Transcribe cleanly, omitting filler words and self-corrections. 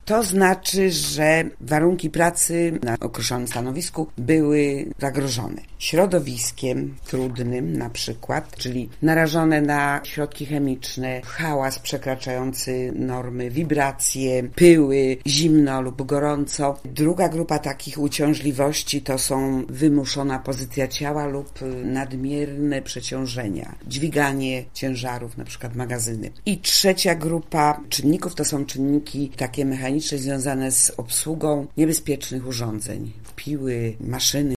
To znaczy, że warunki pracy na określonym stanowisku były zagrożone. Środowiskiem trudnym na przykład, czyli narażone na środki chemiczne, hałas przekraczający normy, wibracje, pyły, zimno lub gorąco. Druga grupa takich uciążliwości to są wymuszona pozycja ciała lub nadmierne przeciążenia, dźwiganie ciężarów, na przykład magazyny. I trzecia grupa czynników to są czynniki takie mechaniczne związane z obsługą niebezpiecznych urządzeń, piły, maszyny,